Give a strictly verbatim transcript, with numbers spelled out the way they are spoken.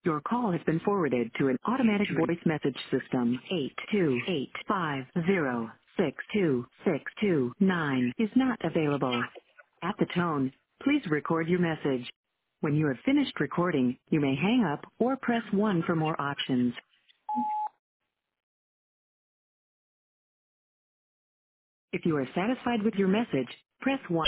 Your call has been forwarded to an automatic voice message system. eight two eight five zero six two six two nine is not available. At the tone, please record your message. When you have finished recording, you may hang up or press one for more options. If you are satisfied with your message, press one.